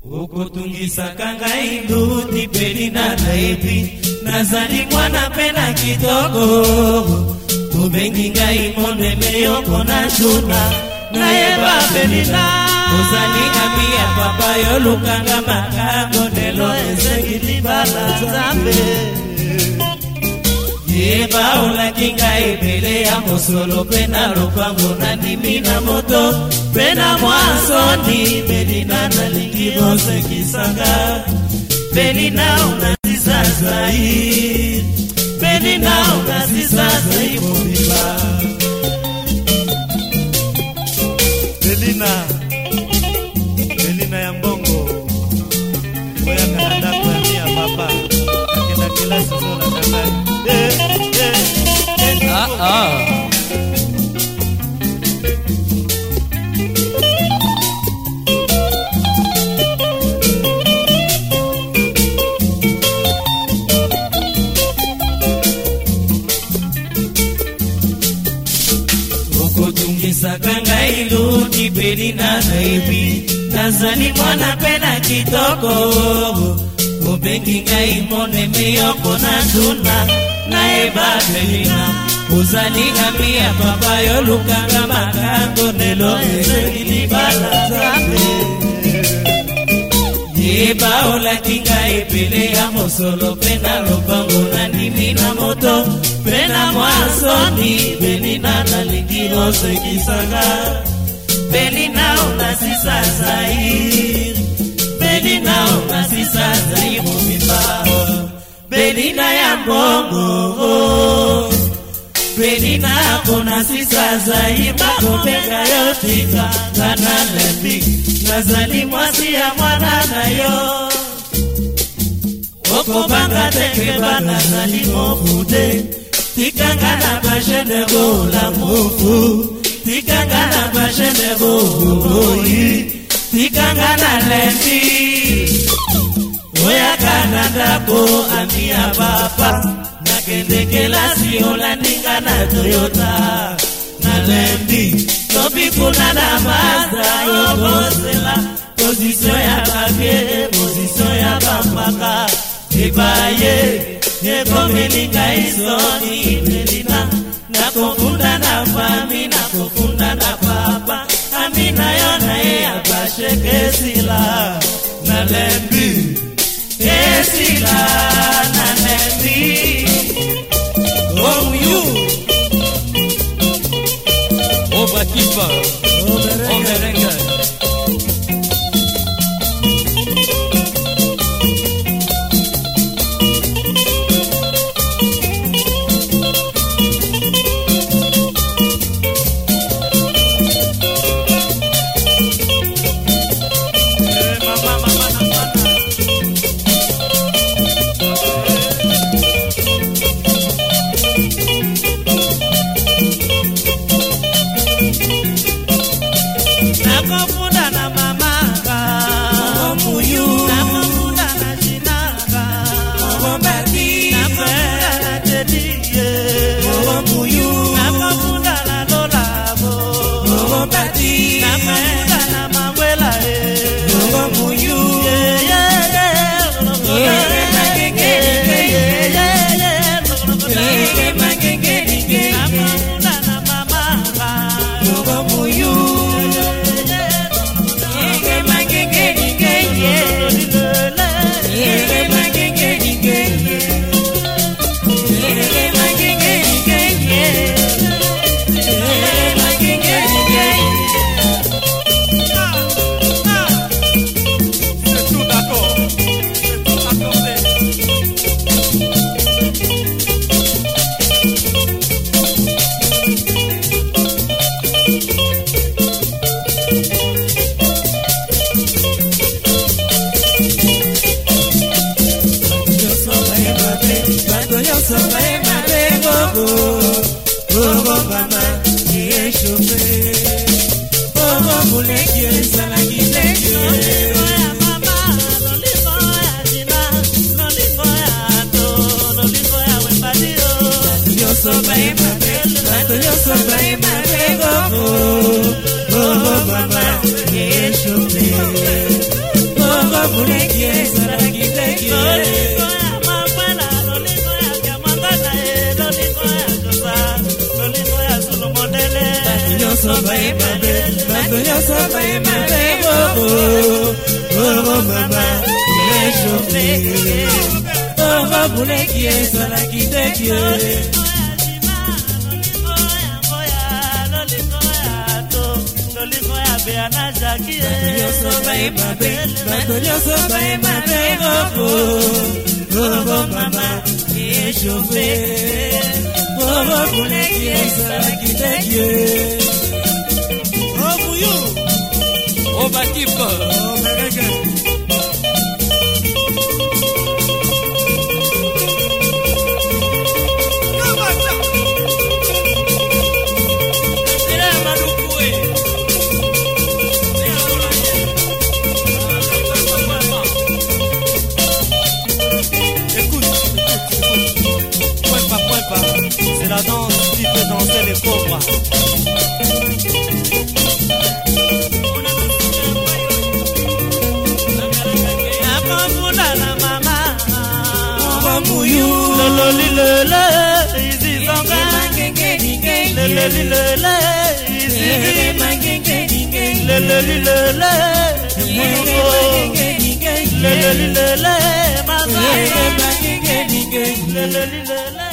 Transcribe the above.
Ukutungisa kanga induti Belina naibi Nazali mwana pena kidogo Kubengi ngai monde meyoko na juna Naeba Belina Uzali amia papa yo lukanga makango Nelo ezegi bala zambe Yeba ula kinga ibele ya mosolo Pena lupango na nimina moto Pena mwansoni Belina na lingibo sekisanga Belina unazisa zai Belina unazisa zai mubiba Belina ya mbongo Moya kanada kwa mia papa Nakenda kila sizola kanai Ukutungisa kanga iluti Belina naibi Nazali mwana pena kitoko Kubengi ngai mone meyoko na juna Naeba Belina Uzali amia papa yo lukanga makango Nelo ezegi bala zambe Yeba ola kinga ipele ya mosolo Pena lupango na nimina moto Pena mwansoni Belina na lingiro sekisanga Belina unasisa zai Belina unasisa zai mumimba Belina ya mbongo Belina kona sisa zai Makopeka yotika Kana lembi Nazali mwasi ya mwana na yo Oko banga teke bana zali mofude Tikanga na bajene go la mofu Tikanga na bajene go goyi Tikanga na lembi Oya kananda ko amia papa Nakende kelasi ola ninga na Toyota Na lembi Tobi kuna na Mazda Yogosela Posisyon ya babye Posisyon ya bambaka Ibaye Yekome linga isoni Belina Nakofunda na fami Nakofunda na papa Amina yona ye abashe kesila Na lembi Kesila na lembi Oh you Oba kipa Omerenga Nakofunda na mamaka Omuyu Nakofunda na jinaka Ombati Nakofunda na tediye Omuyu Nakofunda na lolabo Ombati Nakofunda na mawela Omuyu Bobo buleki ezala kiteki Lolingo ya mapela, lolingo ya kiamangana lolingo ya kosa, lolingo ya sulumondele Nyonso baemabe, bato nyonso baemabe Bobo mama, yechofe Bobo buleki ezala kiteki Lolingo ya beana jaki Nyonso baemabe, bato nyonso baemabe Bobo mama, yechofe Bobo buleki ezala kiteki Oh Mouillou, Oh Batipa, oh Mereke. C'est la danse qui fait danser les pauvres. La mama, lololi lele, izi zonga, leleli lele, izi leleli lele, leleli lele, mama, leleli lele.